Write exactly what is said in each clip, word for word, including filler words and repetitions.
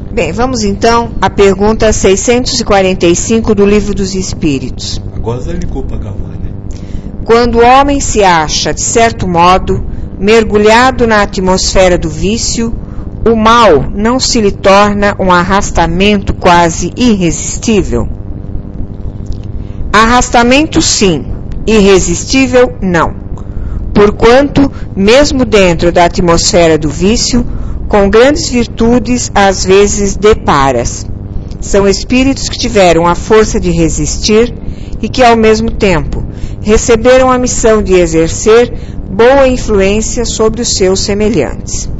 Bem, vamos então à pergunta seiscentos e quarenta e cinco do Livro dos Espíritos. Agora já ligou para gravar, né? Quando o homem se acha, de certo modo, mergulhado na atmosfera do vício, o mal não se lhe torna um arrastamento quase irresistível? Arrastamento sim, irresistível não. Porquanto, mesmo dentro da atmosfera do vício, com grandes virtudes às vezes deparas. São espíritos que tiveram a força de resistir e que, ao mesmo tempo, receberam a missão de exercer boa influência sobre os seus semelhantes.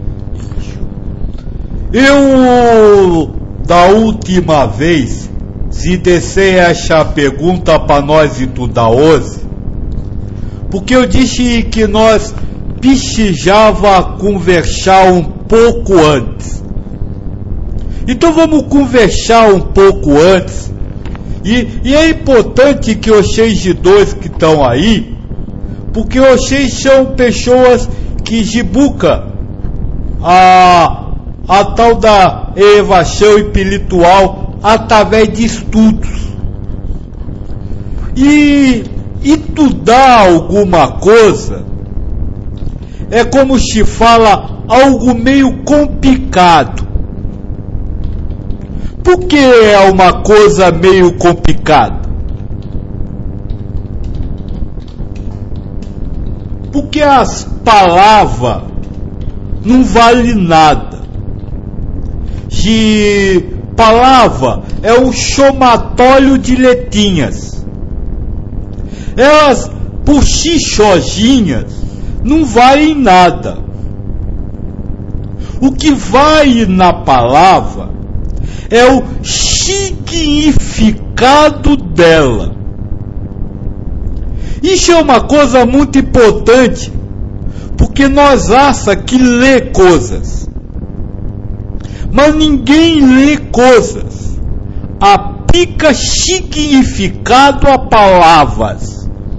Eu, da última vez, se descer essa pergunta para nós estudar hoje, porque eu disse que nós precisava conversar um pouco antes. Então vamos conversar um pouco antes. E, e é importante que vocês dois que estão aí, porque vocês são pessoas que jibuca a, a tal da elevação espiritual através de estudos. E estudar alguma coisa é como se fala algo meio complicado. Por que é uma coisa meio complicada? Porque as palavras não valem nada. De palavra é um somatório de letrinhas. Elas, por si sozinhas, não valem nada. O que vai na palavra é o significado dela. Isso é uma coisa muito importante, porque nós achamos que lê coisas, mas ninguém lê coisas, aplica significado a palavras.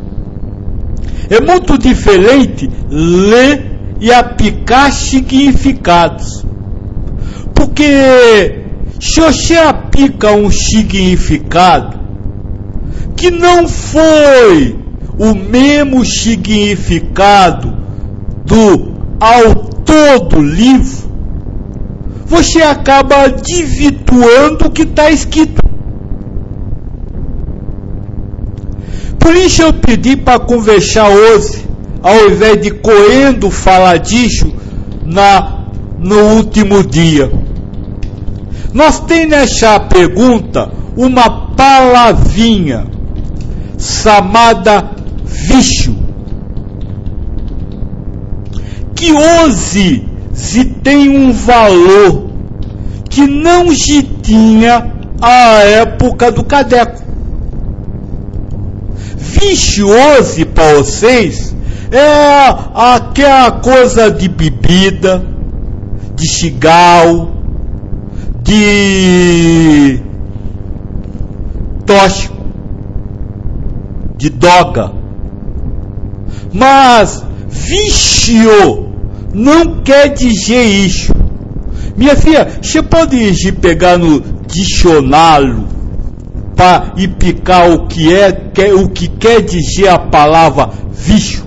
É muito diferente ler e aplicar significados. Porque se você aplica um significado que não foi o mesmo significado do autor do livro, você acaba desvirtuando o que está escrito. Por isso eu pedi para conversar hoje, ao invés de correndo falar disso na, no último dia. Nós temos nessa pergunta uma palavrinha chamada vício, que hoje se tem um valor que não se tinha à época do cadeco. Vício hoje para vocês é aquela coisa de bebida, de cigarro, de tóxico, de droga. Mas vício não quer dizer isso. Minha filha, você pode ir pegar no dicionário para explicar o que é, que, o que quer dizer a palavra vício?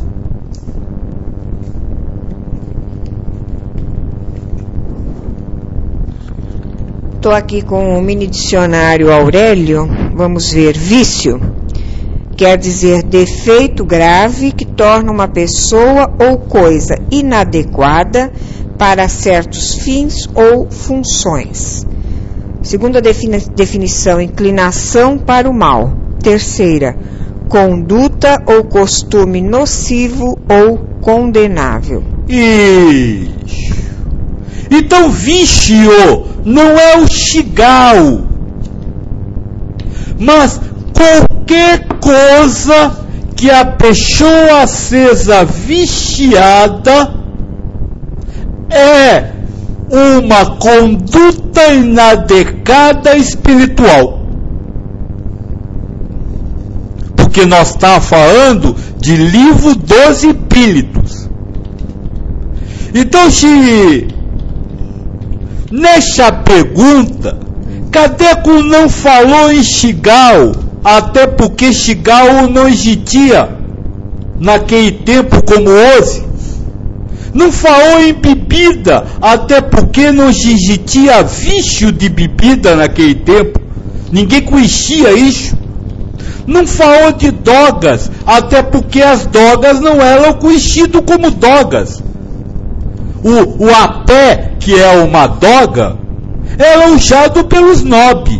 Estou aqui com o mini dicionário Aurélio. Vamos ver. Vício quer dizer defeito grave que torna uma pessoa ou coisa inadequada para certos fins ou funções. Segunda defini- definição, inclinação para o mal. Terceira, conduta ou costume nocivo ou condenável. Isso. Então vício não é o cigarro, mas qualquer coisa que a pessoa seja viciada é uma conduta inadequada espiritual. Porque nós estamos falando de livro dos espíritos. Então, se nesta pergunta, Kardec não falou em cigarro, até porque cigarro não existia naquele tempo como hoje. Não falou em bebida, até porque não existia vício de bebida naquele tempo. Ninguém conhecia isso. Não falou de drogas, até porque as drogas não eram conhecidas como drogas. O, o apé, que é uma droga, era usado pelos nobres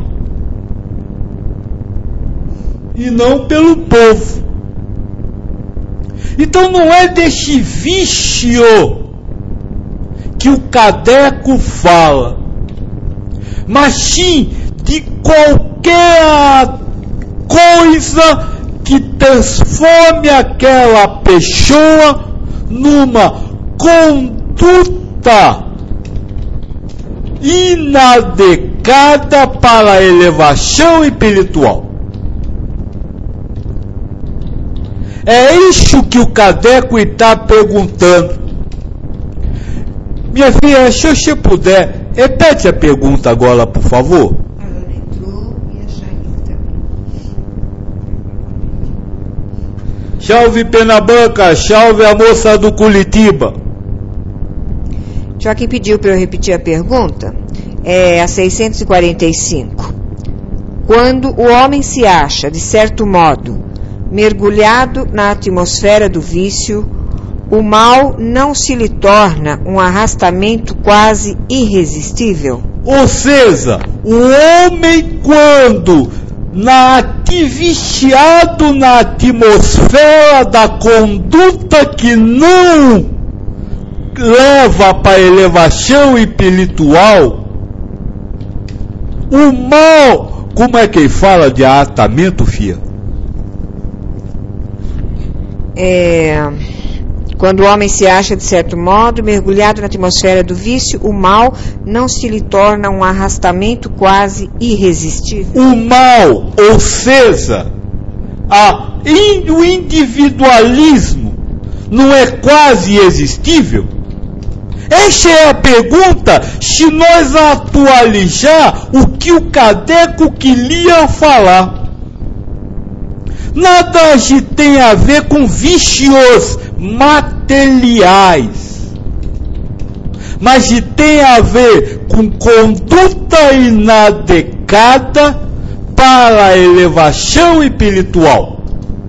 e não pelo povo. Então não é deste vício que o Kardec fala, mas sim de qualquer coisa que transforme aquela pessoa numa conduta inadequada para a elevação espiritual. É isso que o Kardec está perguntando. Minha filha, se você puder, repete a pergunta agora, por favor. A Ana entrou e a Chaine também. Salve Penabanca, salve a moça do Curitiba. Joaquim pediu para eu repetir a pergunta. É a seiscentos e quarenta e cinco. Quando o homem se acha, de certo modo, mergulhado na atmosfera do vício, o mal não se lhe torna um arrastamento quase irresistível? Ou seja, o homem, quando na, viciado na atmosfera da conduta que não leva para a elevação espiritual, o mal, como é que ele fala de arrastamento, filha? É, quando o homem se acha, de certo modo, mergulhado na atmosfera do vício, o mal não se lhe torna um arrastamento quase irresistível? O mal, ou seja, a, o individualismo não é quase irresistível? Essa é a pergunta, se nós atualizar o que o Kardec queria falar. Nada tem a ver com vícios materiais, mas tem a ver com conduta inadequada para a elevação espiritual.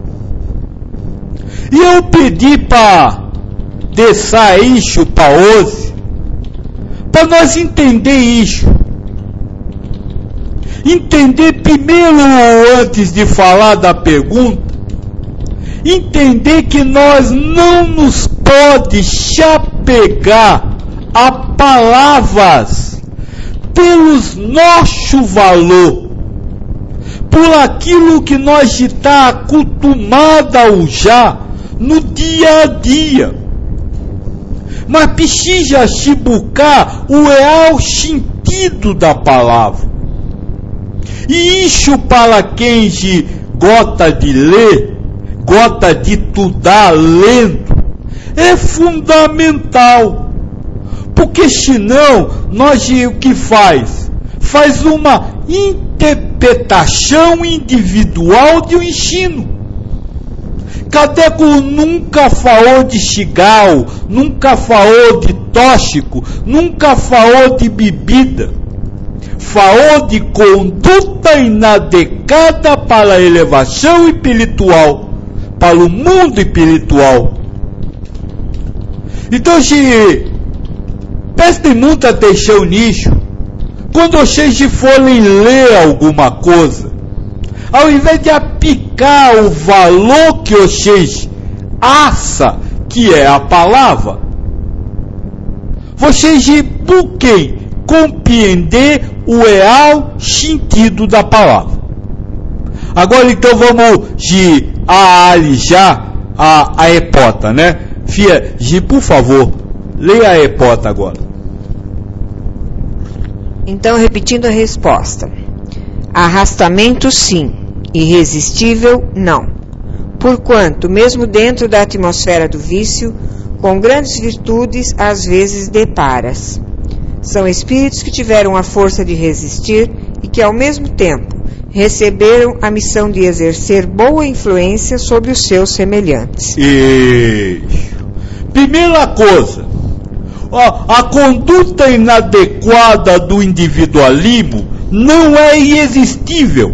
E eu pedi para deixar isso para hoje, para nós entender isso. Entender primeiro, antes de falar da pergunta, entender que nós não nos pode se apegar a palavras pelos nosso valor, por aquilo que nós está acostumado a usar no dia a dia, mas precisa se buscar o real sentido da palavra. E isso, para quem gosta de ler, gosta de estudar lendo, é fundamental. Porque senão, nós o que faz? Faz uma interpretação individual de um ensino. Kardec nunca falou de cigarro, nunca falou de tóxico, nunca falou de bebida. Falou de conduta inadequada para a elevação espiritual, para o mundo espiritual. Então, se prestem muita atenção nisso, quando vocês forem ler alguma coisa, ao invés de aplicar o valor que vocês acham que é a palavra, vocês busquem compreender o real sentido da palavra. Agora então vamos de analisar a, a hipótese, né? Fia, Gi, por favor, leia a hipótese agora. Então, repetindo a resposta. Arrastamento sim, irresistível não. Porquanto, mesmo dentro da atmosfera do vício, com grandes virtudes às vezes deparas. São espíritos que tiveram a força de resistir e que, ao mesmo tempo, receberam a missão de exercer boa influência sobre os seus semelhantes. Isso. Primeira coisa, a conduta inadequada do individualismo não é irresistível.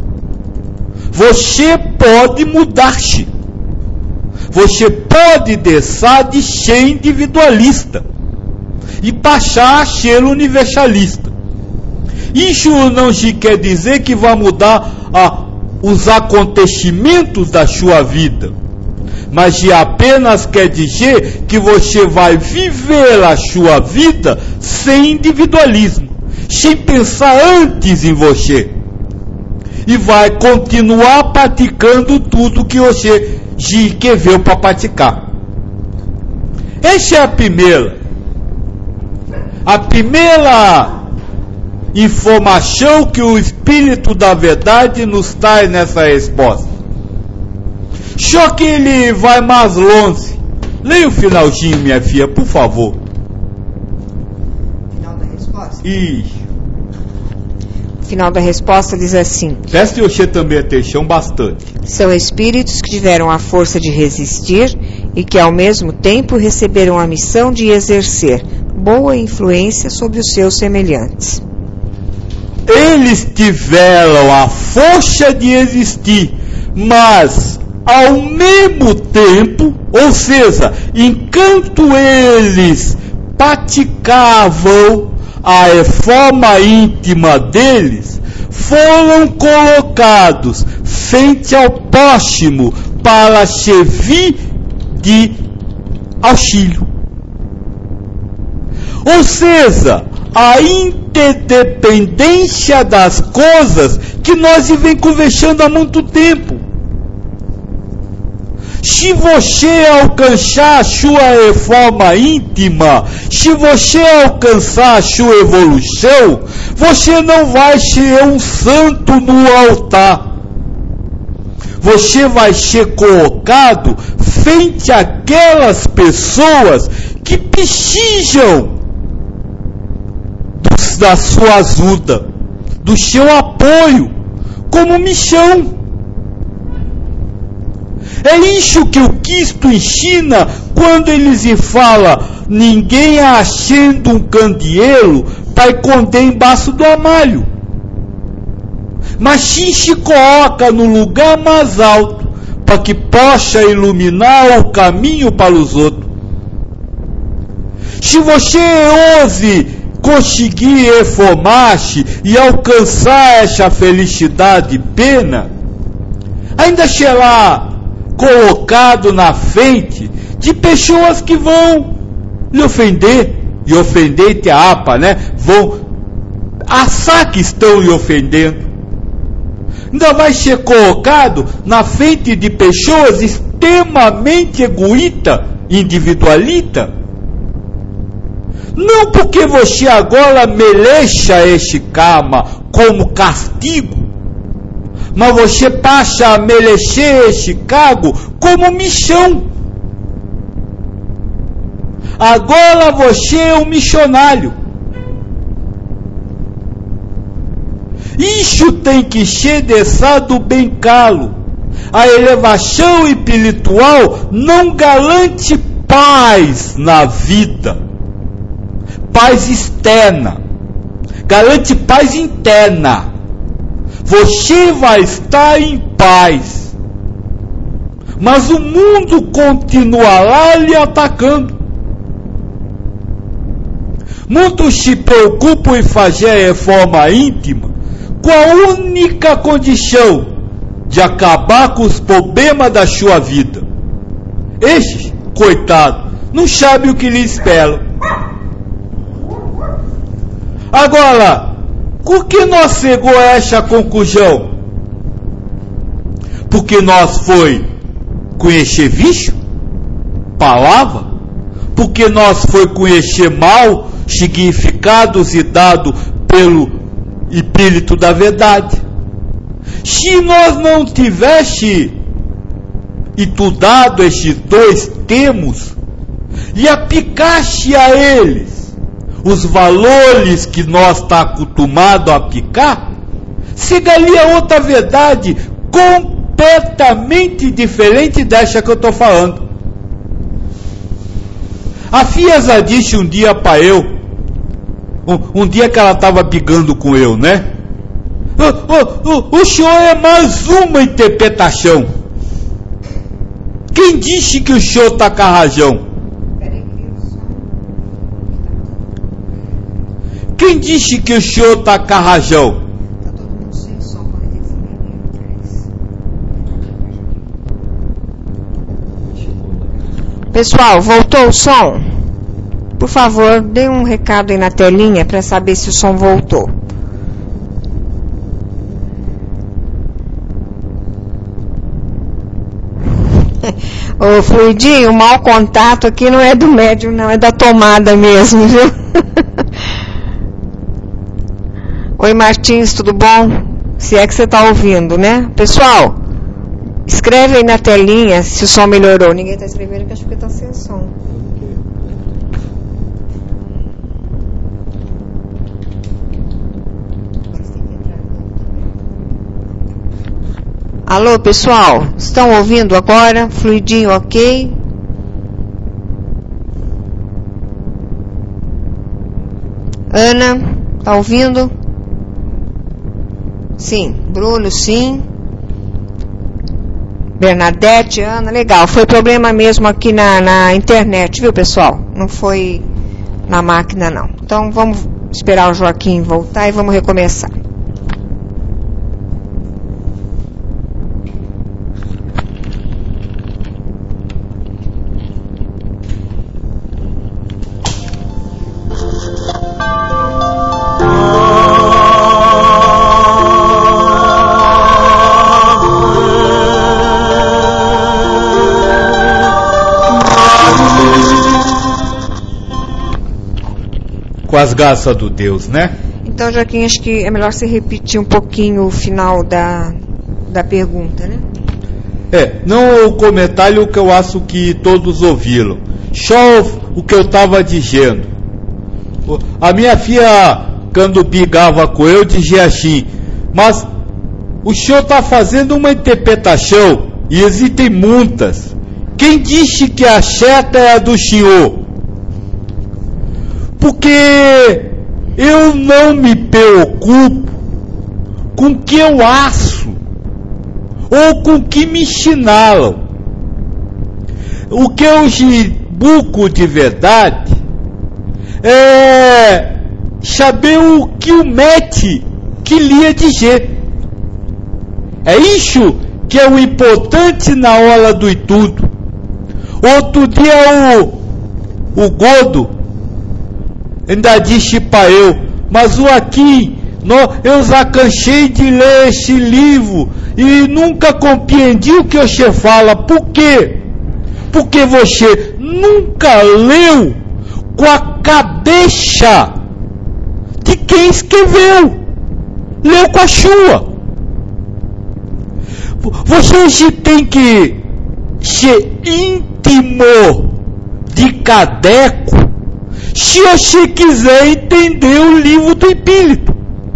Você pode mudar-se. Você pode deixar de ser individualista e passar a ser universalista. Isso não se quer dizer que vai mudar a, os acontecimentos da sua vida, mas apenas quer dizer que você vai viver a sua vida sem individualismo, sem pensar antes em você, e vai continuar praticando tudo que você que veio para praticar. Essa é a primeira a primeira informação que o Espírito da Verdade nos traz nessa resposta. Só que ele vai mais longe. Leia o finalzinho, minha filha, por favor. Final da resposta? Isso. O final da resposta diz assim: preste você também atenção bastante. São espíritos que tiveram a força de resistir e que, ao mesmo tempo, receberam a missão de exercer boa influência sobre os seus semelhantes. Eles tiveram a força de existir, mas ao mesmo tempo, ou seja, enquanto eles praticavam a reforma íntima deles, foram colocados frente ao próximo para servir de auxílio. Ou seja, a interdependência das coisas que nós vem conversando há muito tempo. Se você alcançar a sua reforma íntima, se você alcançar a sua evolução, você não vai ser um santo no altar. Você vai ser colocado frente àquelas pessoas que precisam da sua ajuda, do seu apoio, como missão. É isso que o Cristo ensina quando ele se fala: ninguém acende um candeeiro para esconder embaixo do armário, mas sim se coloca no lugar mais alto para que possa iluminar o caminho para os outros. Se você hoje conseguir reformar-se e alcançar essa felicidade plena, ainda será colocado na frente de pessoas que vão lhe ofender, e ofender te apa, né? Vão assar que estão lhe ofendendo. Ainda vai ser colocado na frente de pessoas extremamente egoístas, individualistas. Não porque você agora mereça este karma como castigo, mas você passa a merecer este cargo como missão. Agora você é um missionário. Isso tem que ser deixado bem claro. A elevação espiritual não garante paz na vida, paz externa, garante paz interna. Você vai estar em paz, mas o mundo continuará lhe atacando. Muitos se preocupam em fazer a reforma íntima com a única condição de acabar com os problemas da sua vida. Estes, coitado, não sabem o que lhe espera. Agora, por que nós chegou a essa conclusão? Porque nós foi conhecer vício, palavra? Porque nós foi conhecer mal, significados e dado pelo Espírito da Verdade? Se nós não tivesse estudado esses dois termos e aplicasse a eles os valores que nós está acostumado a aplicar, chega ali a outra verdade completamente diferente dessa que eu estou falando. A Fiasa disse um dia para eu, um, um dia que ela estava brigando com eu, né? O, o, o, o senhor é mais uma interpretação. Quem disse que o senhor está com a razão? Quem disse que o senhor está com a razão? Pessoal, voltou o som? Por favor, dê um recado aí na telinha para saber se o som voltou. Ô, Fluidinho, o mau contato aqui não é do médium, não, é da tomada mesmo, viu? Oi, Martins, tudo bom? Se é que você está ouvindo, né? Pessoal, escreve aí na telinha se o som melhorou. Ninguém está escrevendo, que acho que está sem som. Alô, pessoal, estão ouvindo agora? Fluidinho, ok? Ana, tá ouvindo? Sim. Bruno, sim. Bernadette, Ana, legal. Foi problema mesmo aqui na, na internet, viu, pessoal? Não foi na máquina, não. Então, vamos esperar o Joaquim voltar e vamos recomeçar. Com as graças do Deus, né? Então, Joaquim, acho que é melhor você repetir um pouquinho o final da, da pergunta, né? É, não o comentário que eu acho que todos ouviram. Só o que eu estava dizendo. A minha filha, quando brigava com eu, dizia assim, mas o senhor está fazendo uma interpretação, e existem muitas. Quem disse que a certa é a do senhor? Porque eu não me preocupo com o que eu acho ou com o que me ensinaram. O que eu busco de verdade é saber o que o Mete queria dizer. É isso que é o importante na hora do estudo. Outro dia o, o Godo ainda disse para eu, mas o aqui, eu já cansei de ler esse livro e nunca compreendi o que você fala. Por quê? Porque você nunca leu com a cabeça de quem escreveu. Leu com a sua. Você tem que ser íntimo de Kardec se você quiser entender o livro do Espírito.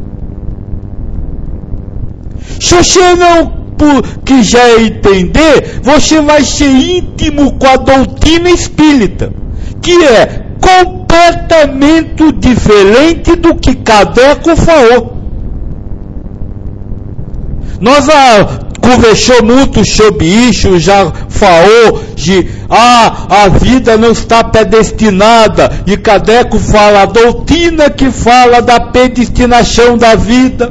Se você não quiser entender, você vai ser íntimo com a doutrina espírita, que é completamente diferente do que Kardec falou. Nós ah, conversou muito sobre isso, já falou de ah, a vida não está predestinada, e Kardec fala a doutrina que fala da predestinação da vida.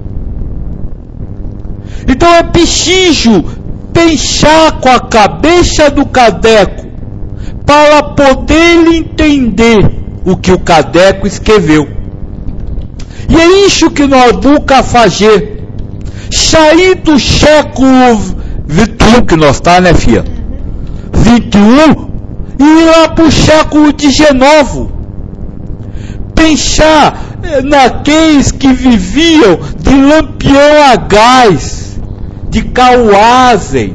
Então é preciso pensar com a cabeça do Kardec para poder entender o que o Kardec escreveu. E é isso que nós buscamos fazer. Sair do século vinte e um, que nós está, né, filha? vinte e um, e ir lá para o século dezenove. Pensar naqueles que viviam de lampião a gás, de carruagem.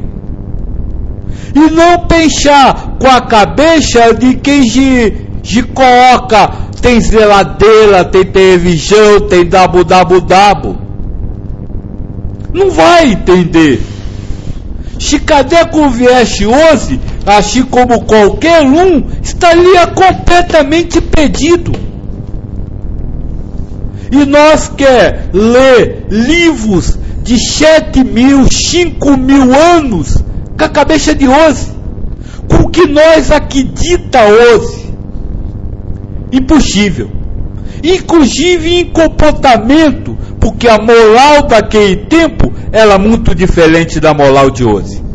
E não pensar com a cabeça de quem se, se coloca tem geladeira, tem televisão, tem dabu dabu dabu. Não vai entender. Se Cadeco viesse hoje, assim como qualquer um, estaria completamente perdido. E nós quer ler livros de sete mil, cinco mil anos com a cabeça de hoje, com o que nós acredita hoje. Impossível. Inclusive em comportamento, porque a moral daquele tempo era muito diferente da moral de hoje.